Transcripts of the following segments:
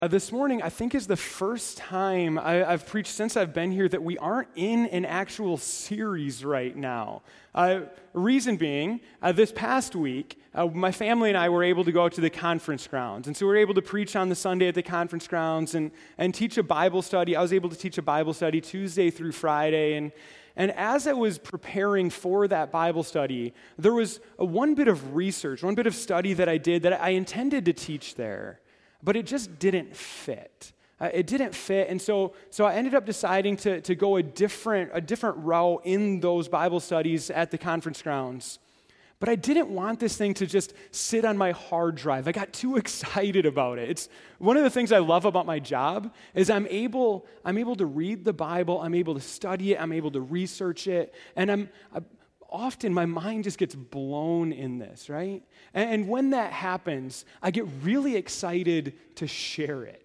This morning, I think, is the first time I've preached since I've been here that we aren't in an actual series right now. Reason being, this past week, my family and I were able to go out to the conference grounds. And so we were able to preach on the Sunday at the conference grounds and teach a Bible study. I was able to teach a Bible study Tuesday through Friday. And as I was preparing for that Bible study, there was one bit of research, one bit of study that I did that I intended to teach there. But it just didn't fit. It didn't fit, and so I ended up deciding to go a different route in those Bible studies at the conference grounds. But I didn't want this thing to just sit on my hard drive. I got too excited about it. It's one of the things I love about my job is I'm able to read the Bible, I'm able to study it, I'm able to research it, and often my mind just gets blown in this, right? And when that happens, I get really excited to share it.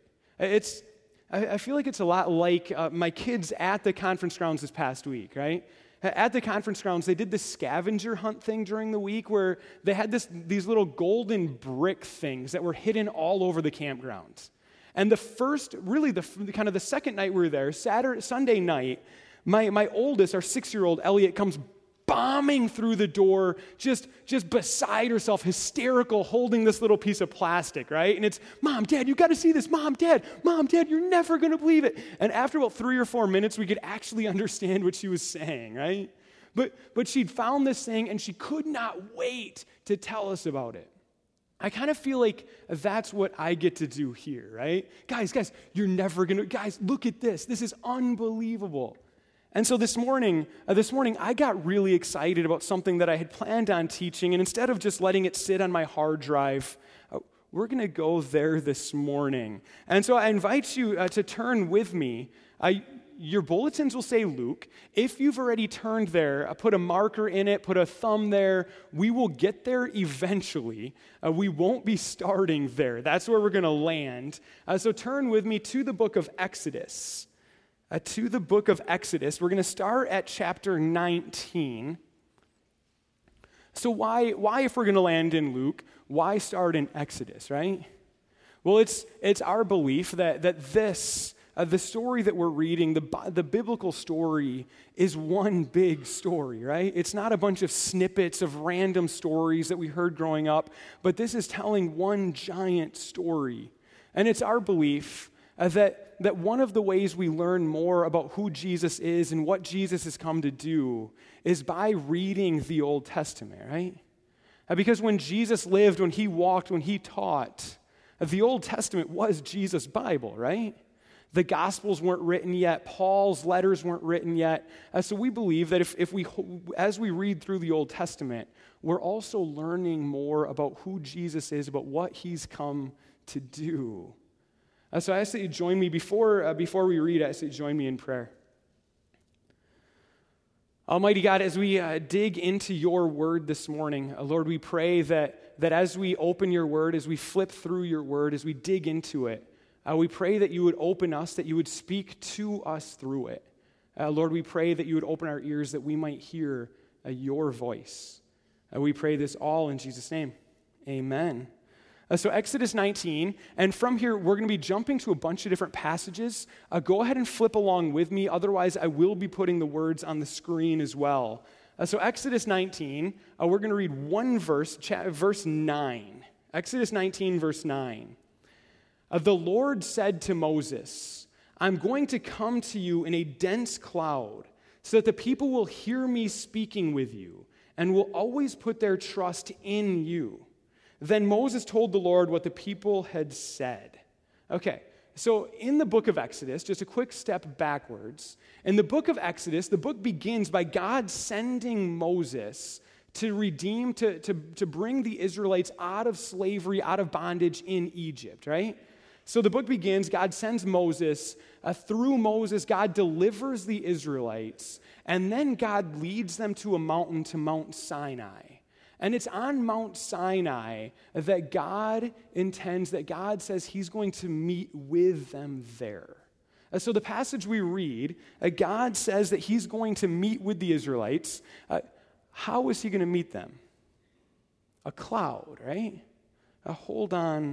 I feel like it's a lot like my kids at the conference grounds this past week, right? At the conference grounds, they did this scavenger hunt thing during the week where they had these little golden brick things that were hidden all over the campgrounds. And the second night we were there, Sunday night, my oldest, our 6-year-old Elliot, comes bombing through the door, just beside herself, hysterical, holding this little piece of plastic, right? And it's, Mom, Dad, you got to see this. Mom, Dad, you're never going to believe it. And after about 3 or 4 minutes, we could actually understand what she was saying, right? But she'd found this thing, and she could not wait to tell us about it. I kind of feel like that's what I get to do here, right? Guys, you're never going to, guys, look at this. This is unbelievable. And so this morning, I got really excited about something that I had planned on teaching, and instead of just letting it sit on my hard drive, we're going to go there this morning. And so I invite you to turn with me. Your bulletins will say Luke. If you've already turned there, put a marker in it, put a thumb there. We will get there eventually. We won't be starting there. That's where we're going to land. So turn with me to the book of Exodus. To the book of Exodus. We're going to start at chapter 19. So why, if we're going to land in Luke, why start in Exodus, right? Well, it's our belief that the story that we're reading, the biblical story, is one big story, right? It's not a bunch of snippets of random stories that we heard growing up, but this is telling one giant story. And it's our belief that one of the ways we learn more about who Jesus is and what Jesus has come to do is by reading the Old Testament, right? Because when Jesus lived, when he walked, when he taught, the Old Testament was Jesus' Bible, right? The Gospels weren't written yet. Paul's letters weren't written yet. So we believe that as we read through the Old Testament, we're also learning more about who Jesus is, about what he's come to do. So I ask that you join me, before we read, I ask that you join me in prayer. Almighty God, as we dig into your word this morning, Lord, we pray that as we open your word, as we flip through your word, as we dig into it, we pray that you would open us, that you would speak to us through it. Lord, we pray that you would open our ears that we might hear your voice. We pray this all in Jesus' name. Amen. So Exodus 19, and from here, we're going to be jumping to a bunch of different passages. Go ahead and flip along with me. Otherwise, I will be putting the words on the screen as well. So Exodus 19, we're going to read one verse, verse 9. Exodus 19, verse 9. The Lord said to Moses, I'm going to come to you in a dense cloud so that the people will hear me speaking with you and will always put their trust in you. Then Moses told the Lord what the people had said. Okay, so in the book of Exodus, just a quick step backwards. In the book of Exodus, the book begins by God sending Moses to redeem, to bring the Israelites out of slavery, out of bondage in Egypt, right? So the book begins, God sends Moses. Through Moses, God delivers the Israelites. And then God leads them to a mountain, to Mount Sinai. And it's on Mount Sinai that God says he's going to meet with them there. So the passage we read, God says that he's going to meet with the Israelites. How is he going to meet them? A cloud, right? Hold on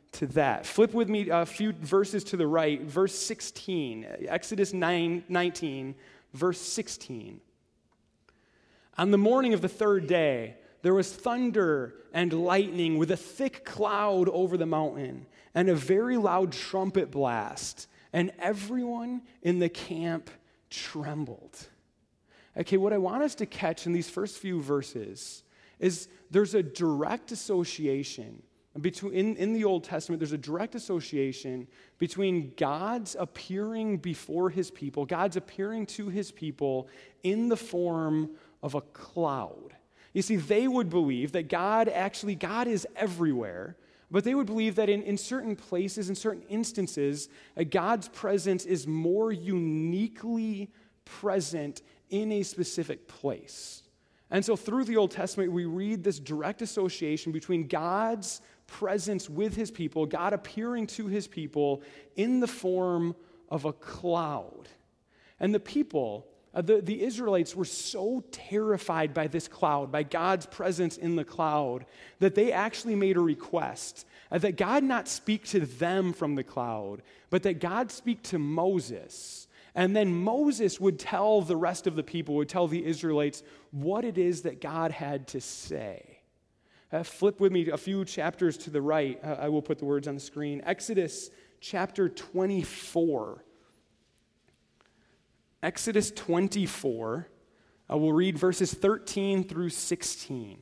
to that. Flip with me a few verses to the right, verse 16, Exodus 19, verse 16. On the morning of the third day, there was thunder and lightning with a thick cloud over the mountain and a very loud trumpet blast, and everyone in the camp trembled. Okay, what I want us to catch in these first few verses is there's a direct association between, in the Old Testament, there's a direct association between God's appearing before his people, God's appearing to his people in the form of a cloud. You see, they would believe that God is everywhere, but they would believe that in certain places, in certain instances, God's presence is more uniquely present in a specific place. And so through the Old Testament, we read this direct association between God's presence with his people, God appearing to his people in the form of a cloud. And the people, the Israelites, were so terrified by this cloud, by God's presence in the cloud, that they actually made a request that God not speak to them from the cloud, but that God speak to Moses. And then Moses would tell the rest of the people, would tell the Israelites what it is that God had to say. Flip with me a few chapters to the right. I will put the words on the screen. Exodus chapter 24. Exodus 24. We'll read verses 13 through 16.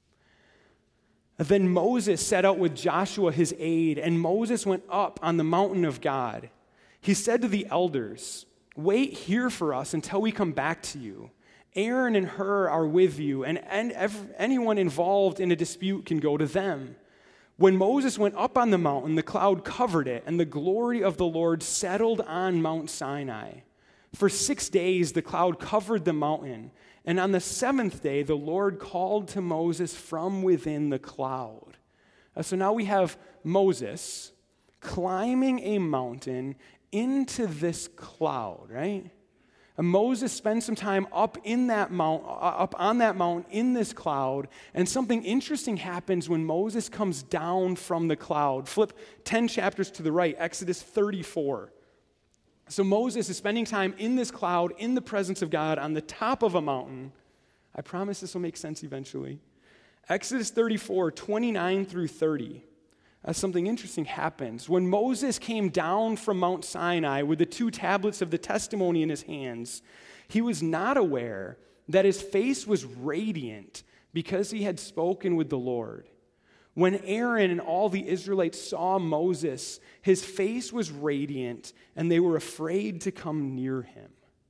Then Moses set out with Joshua his aide, and Moses went up on the mountain of God. He said to the elders, "Wait here for us until we come back to you. Aaron and Hur are with you, and anyone involved in a dispute can go to them." When Moses went up on the mountain, the cloud covered it, and the glory of the Lord settled on Mount Sinai. For 6 days the cloud covered the mountain, and on the seventh day the Lord called to Moses from within the cloud. So now we have Moses climbing a mountain into this cloud, right? And Moses spends some time up on that mountain in this cloud, and something interesting happens when Moses comes down from the cloud. Flip 10 chapters to the right, Exodus 34. So Moses is spending time in this cloud, in the presence of God, on the top of a mountain. I promise this will make sense eventually. Exodus 34, 29 through 30. Something interesting happens. When Moses came down from Mount Sinai with the 2 tablets of the testimony in his hands, he was not aware that his face was radiant because he had spoken with the Lord. When Aaron and all the Israelites saw Moses, his face was radiant, and they were afraid to come near him.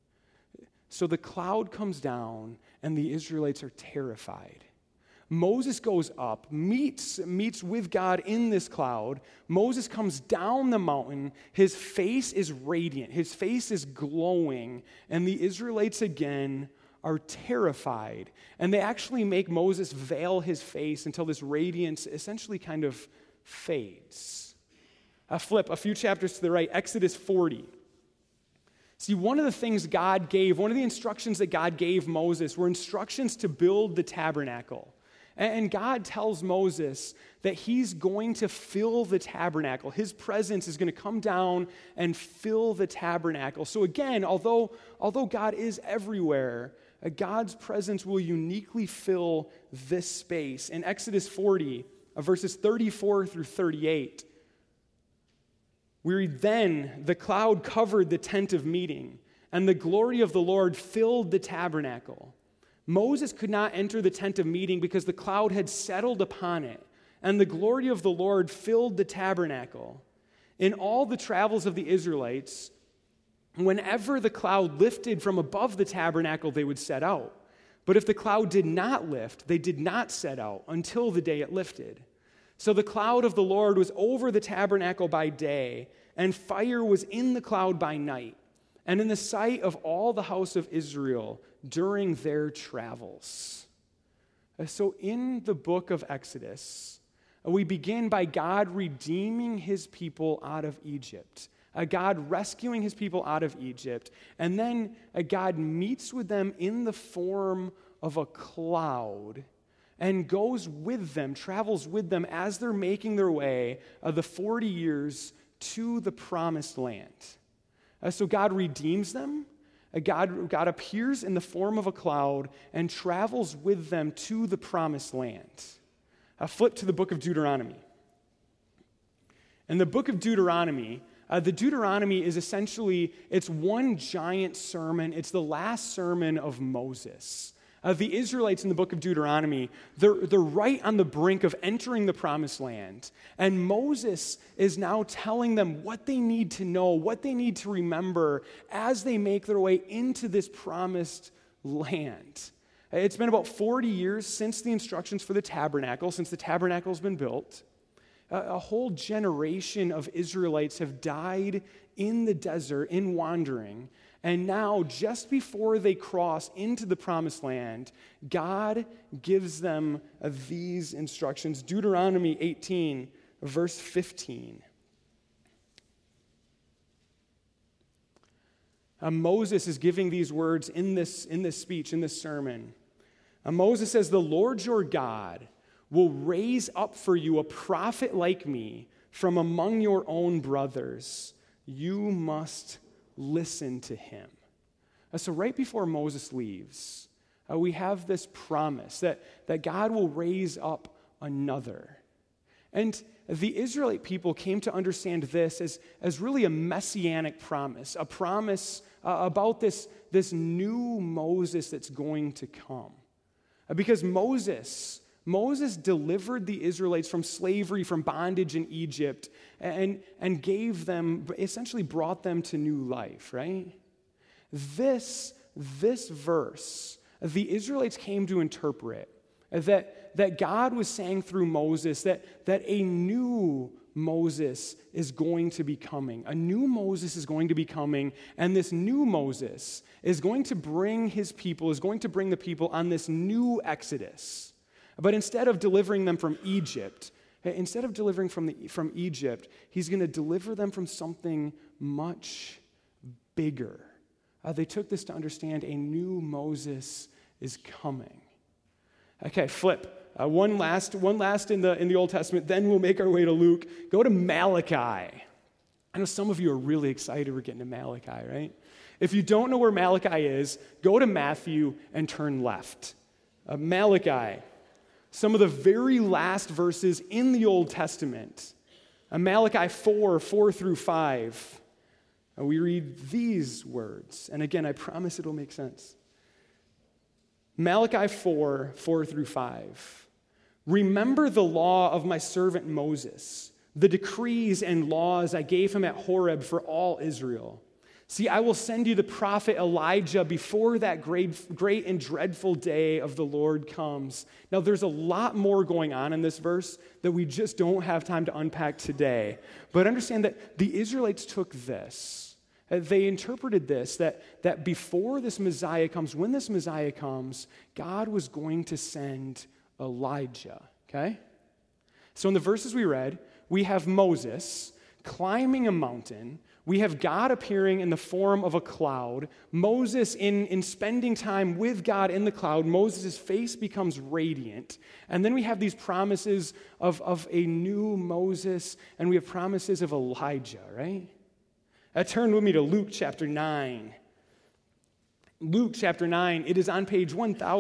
So the cloud comes down, and the Israelites are terrified. Moses goes up, meets with God in this cloud. Moses comes down the mountain. His face is radiant. His face is glowing. And the Israelites again are terrified. And they actually make Moses veil his face until this radiance essentially kind of fades. Flip a few chapters to the right, Exodus 40. See, one of the instructions that God gave Moses were instructions to build the tabernacle. And God tells Moses that he's going to fill the tabernacle. His presence is going to come down and fill the tabernacle. So again, although God is everywhere, God's presence will uniquely fill this space. In Exodus 40, verses 34 through 38, we read, "Then the cloud covered the tent of meeting, and the glory of the Lord filled the tabernacle. Moses could not enter the tent of meeting because the cloud had settled upon it, and the glory of the Lord filled the tabernacle. In all the travels of the Israelites, whenever the cloud lifted from above the tabernacle, they would set out. But if the cloud did not lift, they did not set out until the day it lifted. So the cloud of the Lord was over the tabernacle by day, and fire was in the cloud by night, and in the sight of all the house of Israel during their travels." So in the book of Exodus, we begin by God redeeming his people out of Egypt, God rescuing his people out of Egypt, and then God meets with them in the form of a cloud, and goes with them, travels with them as they're making their way the 40 years to the promised land. So God redeems them. God appears in the form of a cloud and travels with them to the promised land. Flip to the book of Deuteronomy. In the book of Deuteronomy, the Deuteronomy is essentially, it's one giant sermon. It's the last sermon of Moses. The Israelites in the book of Deuteronomy, they're right on the brink of entering the promised land. And Moses is now telling them what they need to know, what they need to remember as they make their way into this promised land. It's been about 40 years since the instructions for the tabernacle, since the tabernacle's been built. A whole generation of Israelites have died in the desert, in wandering. And now, just before they cross into the promised land, God gives them these instructions. Deuteronomy 18, verse 15. Moses is giving these words in this speech, in this sermon. Moses says, "The Lord your God will raise up for you a prophet like me from among your own brothers. You must listen to him." So right before Moses leaves, we have this promise that God will raise up another. And the Israelite people came to understand this as really a messianic promise, a promise about this new Moses that's going to come. Because Moses delivered the Israelites from slavery, from bondage in Egypt, and gave them, essentially brought them to new life, right? This verse, the Israelites came to interpret that God was saying through Moses that a new Moses is going to be coming. A new Moses is going to be coming, and this new Moses is going to bring the people on this new Exodus. But instead of delivering them from Egypt, he's going to deliver them from something much bigger. They took this to understand a new Moses is coming. Okay, flip. One last in the Old Testament, then we'll make our way to Luke. Go to Malachi. I know some of you are really excited we're getting to Malachi, right? If you don't know where Malachi is, go to Matthew and turn left. Malachi, some of the very last verses in the Old Testament. Malachi 4 through 5. We read these words. And again, I promise it'll make sense. Malachi 4 through 5. "Remember the law of my servant Moses, the decrees and laws I gave him at Horeb for all Israel. See, I will send you the prophet Elijah before that great and dreadful day of the Lord comes." Now, there's a lot more going on in this verse that we just don't have time to unpack today. But understand that the Israelites took this. They interpreted this, that before this Messiah comes, when this Messiah comes, God was going to send Elijah, okay? So in the verses we read, we have Moses climbing a mountain. We have God appearing in the form of a cloud. Moses, in spending time with God in the cloud, Moses' face becomes radiant. And then we have these promises of a new Moses, and we have promises of Elijah, right? Turn with me to Luke chapter 9. Luke chapter 9, it is on page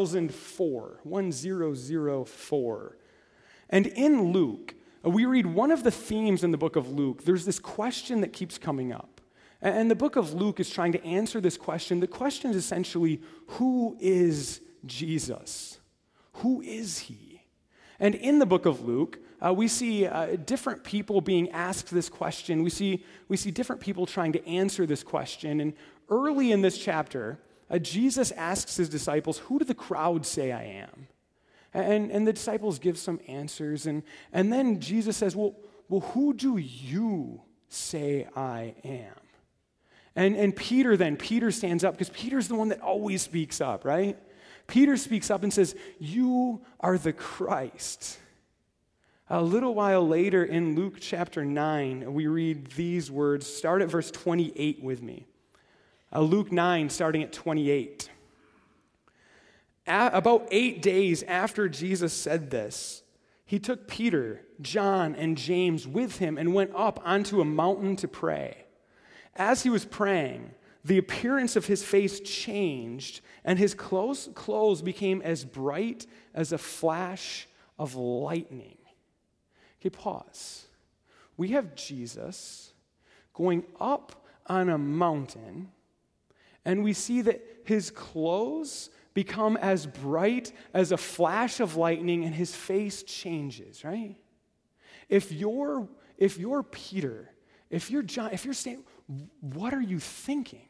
1004. And in Luke, we read one of the themes in the book of Luke. There's this question that keeps coming up. And the book of Luke is trying to answer this question. The question is essentially, who is Jesus? Who is he? And in the book of Luke, we see different people being asked this question. We see different people trying to answer this question. And early in this chapter, Jesus asks his disciples, "Who do the crowd say I am?" And the disciples give some answers. And then Jesus says, well, who do you say I am? And Peter stands up, because Peter's the one that always speaks up, right? Peter speaks up and says, "You are the Christ." A little while later in Luke chapter 9, we read these words. Start at verse 28 with me. Luke 9, starting at 28. about 8 days after Jesus said this, he took Peter, John, and James with him and went up onto a mountain to pray. As he was praying, the appearance of his face changed, and his clothes became as bright as a flash of lightning. Okay, pause. We have Jesus going up on a mountain, and we see that his clothes become as bright as a flash of lightning, and his face changes, right? If you're Peter, if you're John, if you're saying, what are you thinking?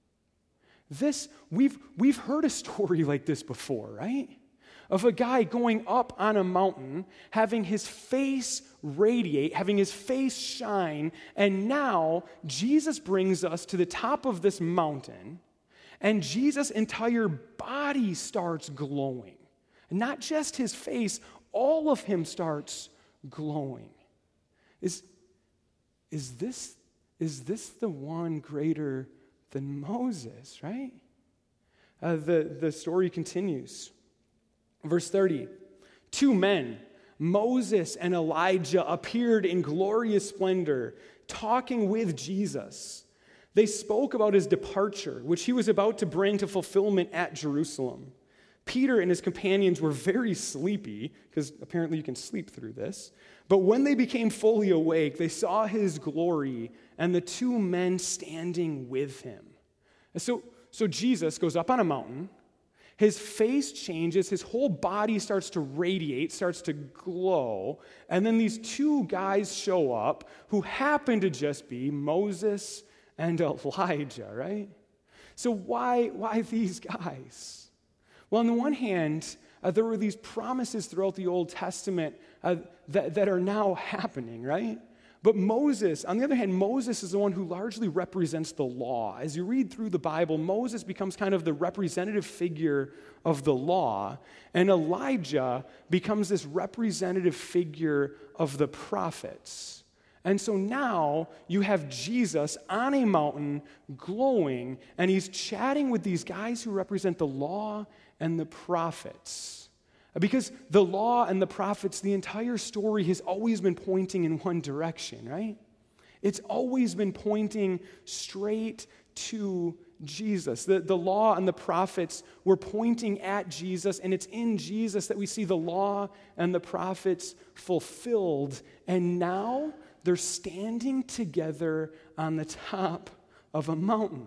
We've heard a story like this before, right? Of a guy going up on a mountain, having his face radiate, having his face shine, and now Jesus brings us to the top of this mountain, and Jesus' entire body starts glowing. And not just his face, all of him starts glowing. Is this the one greater than Moses, right? The story continues. Verse 30, 2 men, Moses and Elijah, appeared in glorious splendor, talking with Jesus. They spoke about his departure, which he was about to bring to fulfillment at Jerusalem. Peter and his companions were very sleepy, because apparently you can sleep through this. But when they became fully awake, they saw his glory and the 2 men standing with him. And so Jesus goes up on a mountain. His face changes, his whole body starts to radiate, starts to glow, and then these 2 guys show up who happen to just be Moses and Elijah, right? So why these guys? Well, on the one hand, there were these promises throughout the Old Testament that are now happening, right? But Moses, on the other hand, Moses is the one who largely represents the law. As you read through the Bible, Moses becomes kind of the representative figure of the law, and Elijah becomes this representative figure of the prophets. And so now you have Jesus on a mountain glowing, and he's chatting with these guys who represent the law and the prophets. Because the law and the prophets, the entire story has always been pointing in one direction, right? It's always been pointing straight to Jesus. The law and the prophets were pointing at Jesus, and it's in Jesus that we see the law and the prophets fulfilled. And now they're standing together on the top of a mountain.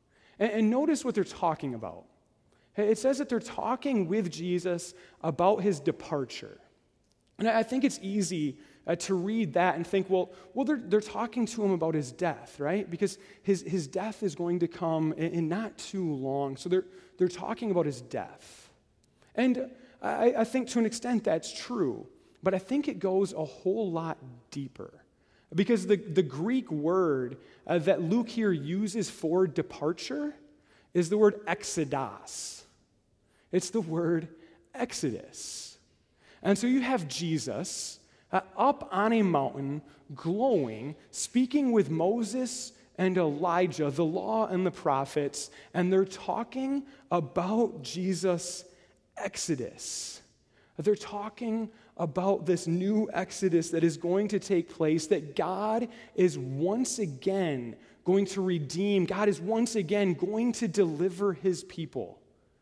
And notice what they're talking about. It says that they're talking with Jesus about his departure. And I think it's easy to read that and think, well, they're talking to him about his death, right? Because his death is going to come in not too long. So they're talking about his death. And I think to an extent that's true. But I think it goes a whole lot deeper. Because the Greek word that Luke here uses for departure is the word exodos. It's the word Exodus. And so you have Jesus up on a mountain, glowing, speaking with Moses and Elijah, the law and the prophets, and they're talking about Jesus' Exodus. They're talking about this new Exodus that is going to take place, that God is once again going to redeem. God is once again going to deliver his people.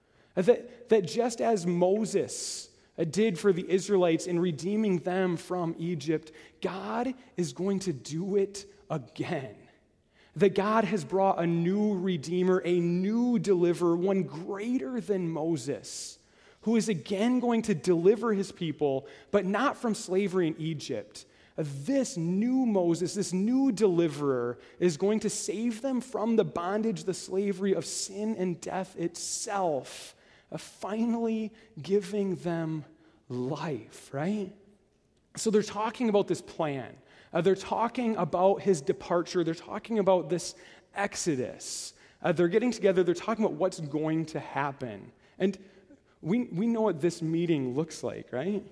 That just as Moses did for the Israelites in redeeming them from Egypt, God is going to do it again. That God has brought a new Redeemer, a new deliverer, one greater than Moses, who is again going to deliver his people, but not from slavery in Egypt. This new Moses, this new deliverer, is going to save them from the bondage, the slavery of sin and death itself, finally giving them life, right? So they're talking about this plan. They're talking about his departure. They're talking about this exodus. They're getting together. They're talking about what's going to happen. And we know what this meeting looks like, right?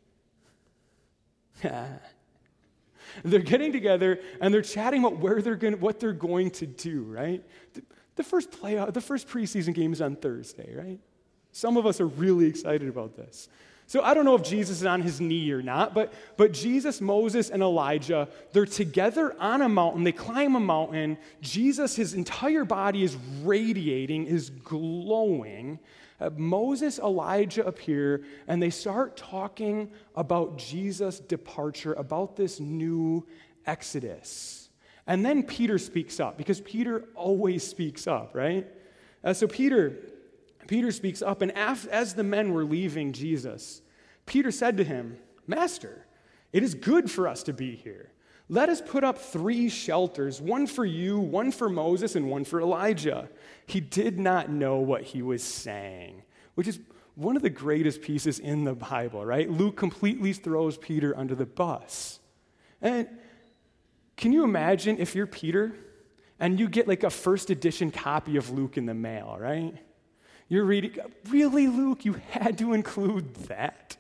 They're getting together and they're chatting about what they're going to do, right? The first preseason game is on Thursday, right? Some of us are really excited about this. So I don't know if Jesus is on his knee or not, but Jesus, Moses, and Elijah, they're together on a mountain. They climb a mountain. Jesus, his entire body is radiating, is glowing. Moses, Elijah appear, and they start talking about Jesus' departure, about this new Exodus. And then Peter speaks up, because Peter always speaks up, right? So Peter speaks up, and as the men were leaving Jesus, Peter said to him, "Master, it is good for us to be here. Let us put up 3 shelters, one for you, one for Moses, and one for Elijah." He did not know what he was saying, which is one of the greatest pieces in the Bible, right? Luke completely throws Peter under the bus. And can you imagine if you're Peter and you get like a first edition copy of Luke in the mail, right? You're reading, really, Luke, you had to include that?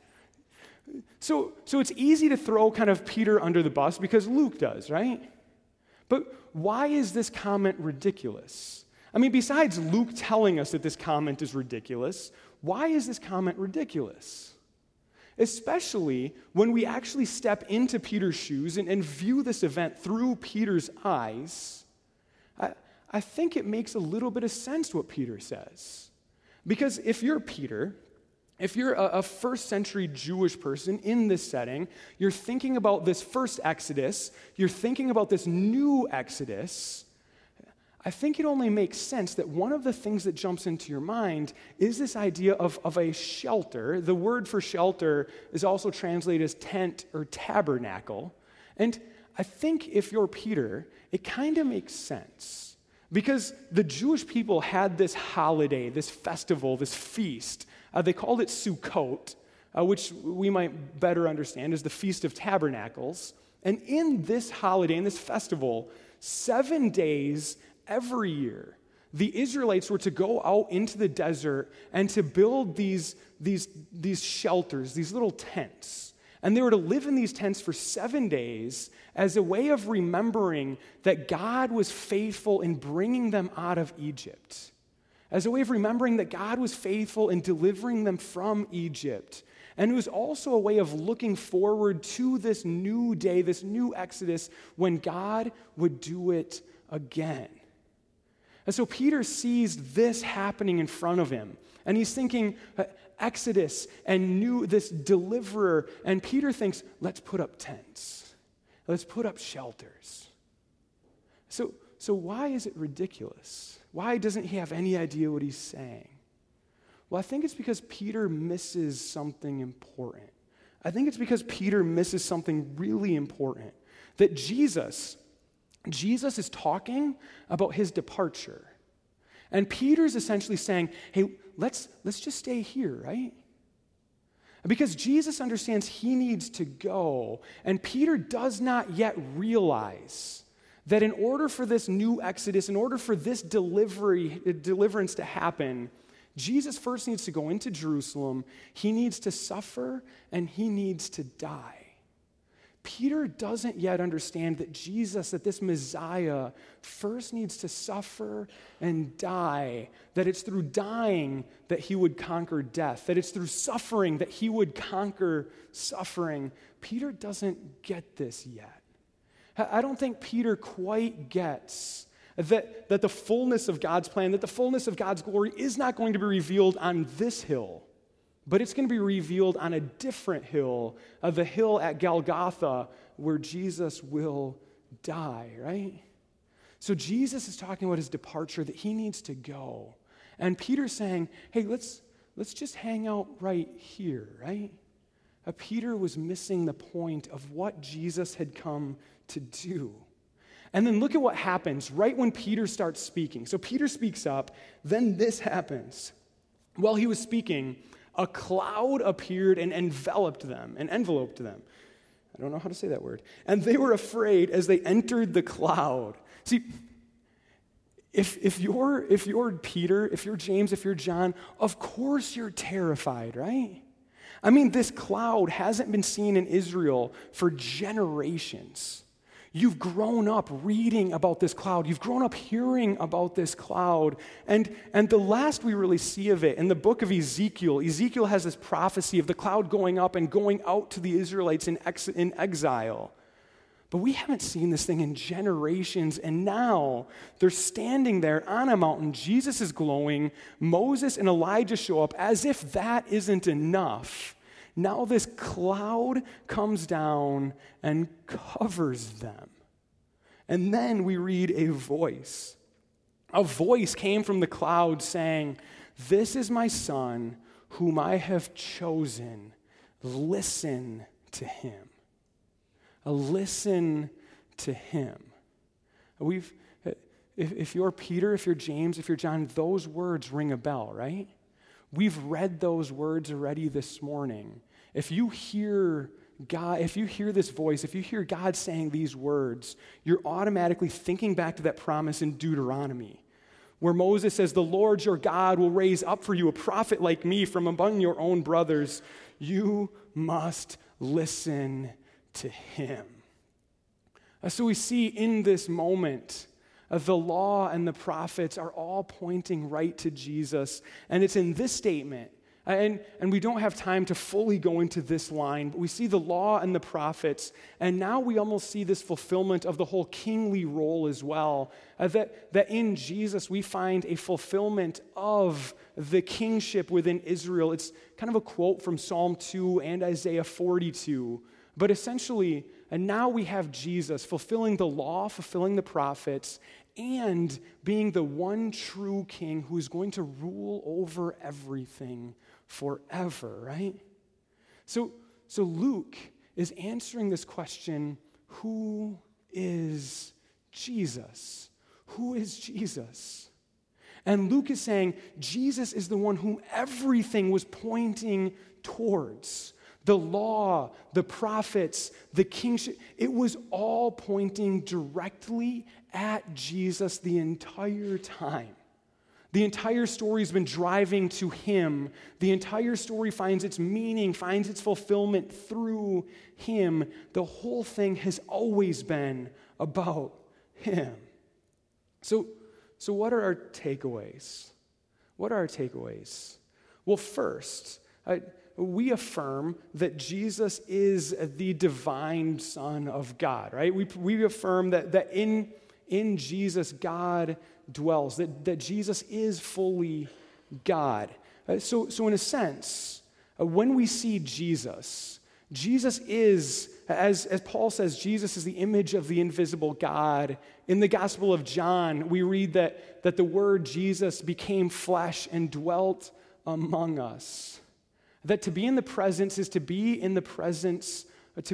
So it's easy to throw kind of Peter under the bus because Luke does, right? But why is this comment ridiculous? I mean, besides Luke telling us that this comment is ridiculous, why is this comment ridiculous? Especially when we actually step into Peter's shoes and view this event through Peter's eyes, I think it makes a little bit of sense what Peter says. Because if you're Peter, if you're a first century Jewish person in this setting, you're thinking about this first Exodus, you're thinking about this new Exodus, I think it only makes sense that one of the things that jumps into your mind is this idea of a shelter. The word for shelter is also translated as tent or tabernacle. And I think if you're Peter, it kind of makes sense. Because the Jewish people had this holiday, this festival, this feast. They called it Sukkot, which we might better understand as the Feast of Tabernacles. And in this holiday, in this festival, 7 days every year, the Israelites were to go out into the desert and to build these shelters, these little tents. And they were to live in these tents for 7 days as a way of remembering that God was faithful in bringing them out of Egypt. As a way of remembering that God was faithful in delivering them from Egypt. And it was also a way of looking forward to this new day, this new Exodus, when God would do it again. And so Peter sees this happening in front of him. And he's thinking, Exodus and this deliverer. And Peter thinks, let's put up tents. Let's put up shelters. So why is it ridiculous? Why doesn't he have any idea what he's saying? Well, I think it's because Peter misses something important. I think it's because Peter misses something really important. That Jesus is talking about his departure. And Peter's essentially saying, hey, let's just stay here, right? Because Jesus understands he needs to go, and Peter does not yet realize that in order for this new Exodus, in order for this deliverance to happen, Jesus first needs to go into Jerusalem, he needs to suffer, and he needs to die. Peter doesn't yet understand that Jesus, that this Messiah, first needs to suffer and die, that it's through dying that he would conquer death, that it's through suffering that he would conquer suffering. Peter doesn't get this yet. I don't think Peter quite gets that the fullness of God's plan, that the fullness of God's glory is not going to be revealed on this hill, but it's going to be revealed on a different hill, the hill at Golgotha, where Jesus will die, right? So Jesus is talking about his departure, that he needs to go. And Peter's saying, hey, let's just hang out right here, right? Peter was missing the point of what Jesus had come to do. And then look at what happens right when Peter starts speaking. So Peter speaks up, then this happens. While he was speaking, a cloud appeared and enveloped them, and enveloped them. I don't know how to say that word. And they were afraid as they entered the cloud. See, if you're Peter, if you're James, if you're John, of course you're terrified, right? I mean, this cloud hasn't been seen in Israel for generations. You've grown up reading about this cloud. You've grown up hearing about this cloud. And the last we really see of it in the book of Ezekiel, Ezekiel has this prophecy of the cloud going up and going out to the Israelites in exile. But we haven't seen this thing in generations, and now they're standing there on a mountain. Jesus is glowing. Moses and Elijah show up as if that isn't enough. Now this cloud comes down and covers them. And then we read a voice. A voice came from the cloud saying, "This is my son whom I have chosen. Listen to him." Listen to him. If you're Peter, if you're James, if you're John, those words ring a bell, right? We've read those words already this morning. If you hear God, if you hear this voice, if you hear God saying these words, you're automatically thinking back to that promise in Deuteronomy, where Moses says, "The Lord your God will raise up for you a prophet like me from among your own brothers. You must listen to him." So we see in this moment, the law and the prophets are all pointing right to Jesus. And it's in this statement, and we don't have time to fully go into this line, but we see the law and the prophets, and now we almost see this fulfillment of the whole kingly role as well, that in Jesus we find a fulfillment of the kingship within Israel. It's kind of a quote from Psalm 2 and Isaiah 42. But essentially, and now we have Jesus fulfilling the law, fulfilling the prophets, and being the one true king who is going to rule over everything forever, right? So Luke is answering this question, who is Jesus? Who is Jesus? And Luke is saying Jesus is the one whom everything was pointing towards. The law, the prophets, the kingship, it was all pointing directly at Jesus the entire time. The entire story has been driving to him. The entire story finds its meaning, finds its fulfillment through him. The whole thing has always been about him. So what are our takeaways? What are our takeaways? Well, first, we affirm that Jesus is the divine Son of God, right? We affirm that in Jesus, God dwells, that Jesus is fully God. So in a sense, when we see Jesus is, as Paul says, Jesus is the image of the invisible God. In the Gospel of John, we read that the word Jesus became flesh and dwelt among us. That to be in the presence is to be in the presence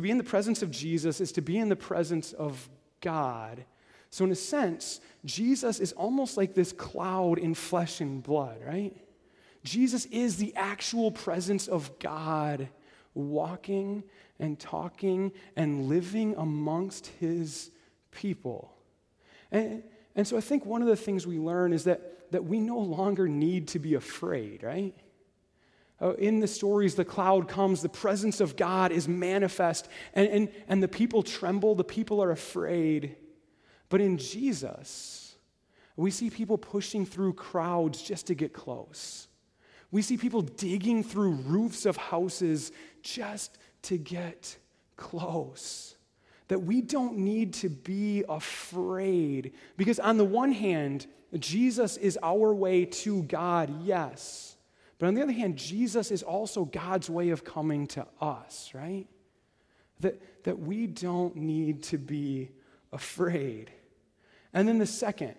of Jesus is to be in the presence of God. So in a sense, Jesus is almost like this cloud in flesh and blood, right? Jesus is the actual presence of God walking and talking and living amongst his people. And so I think one of the things we learn is that we no longer need to be afraid, right? In the stories, the cloud comes, the presence of God is manifest, and the people tremble, the people are afraid. But in Jesus, we see people pushing through crowds just to get close. We see people digging through roofs of houses just to get close. That we don't need to be afraid, because on the one hand, Jesus is our way to God, yes. But on the other hand, Jesus is also God's way of coming to us, right? That we don't need to be afraid. And then the second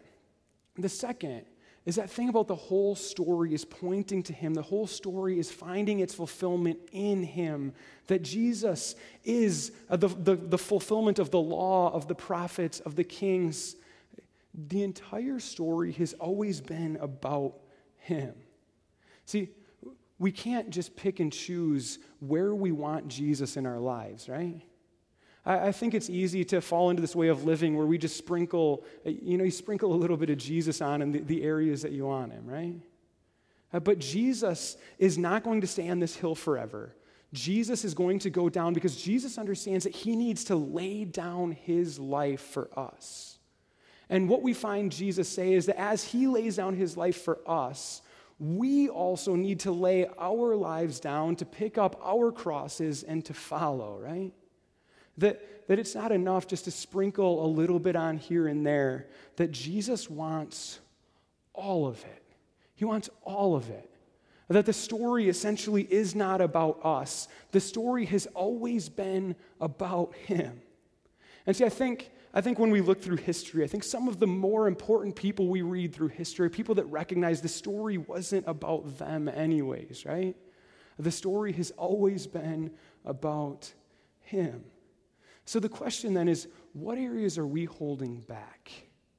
is that thing about the whole story is pointing to him. The whole story is finding its fulfillment in him. That Jesus is the fulfillment of the law, of the prophets, of the kings. The entire story has always been about him. See, we can't just pick and choose where we want Jesus in our lives, right? I think it's easy to fall into this way of living where we just sprinkle a little bit of Jesus on in the areas that you want him, right? But Jesus is not going to stay on this hill forever. Jesus is going to go down because Jesus understands that he needs to lay down his life for us. And what we find Jesus say is that as he lays down his life for us, we also need to lay our lives down to pick up our crosses and to follow, right? That it's not enough just to sprinkle a little bit on here and there, that Jesus wants all of it. He wants all of it. That the story essentially is not about us. The story has always been about him. And see, I think when we look through history, I think some of the more important people we read through history are people that recognize the story wasn't about them anyways, right? The story has always been about him. So the question then is, what areas are we holding back?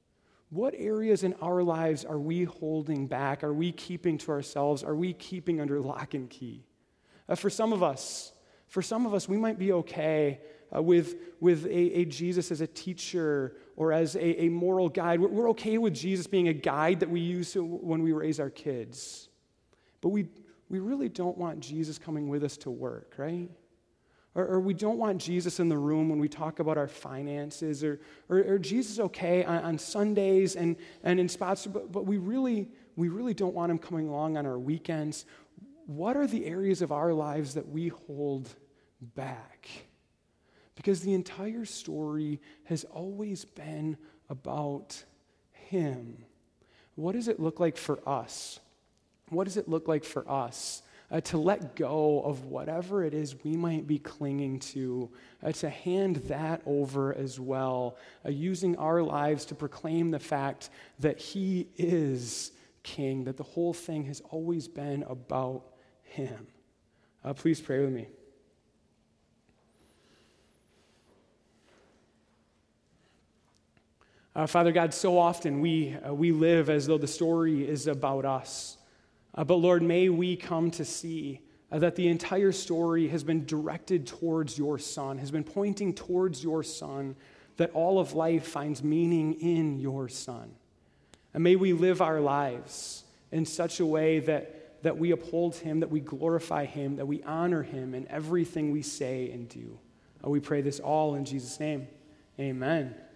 What areas in our lives are we holding back? Are we keeping to ourselves? Are we keeping under lock and key? For some of us, we might be okay with a Jesus as a teacher or as a moral guide. We're okay with Jesus being a guide that we use when we raise our kids. But we really don't want Jesus coming with us to work, right? Or we don't want Jesus in the room when we talk about our finances, or Jesus okay on Sundays and in spots, but we really don't want him coming along on our weekends. What are the areas of our lives that we hold back? Because the entire story has always been about him. What does it look like for us? What does it look like for us to let go of whatever it is we might be clinging to hand that over as well, using our lives to proclaim the fact that he is king, that the whole thing has always been about him? Please pray with me. Father God, so often we live as though the story is about us. But Lord, may we come to see that the entire story has been directed towards your Son, has been pointing towards your Son, that all of life finds meaning in your Son. And may we live our lives in such a way that we uphold him, that we glorify him, that we honor him in everything we say and do. We pray this all in Jesus' name. Amen.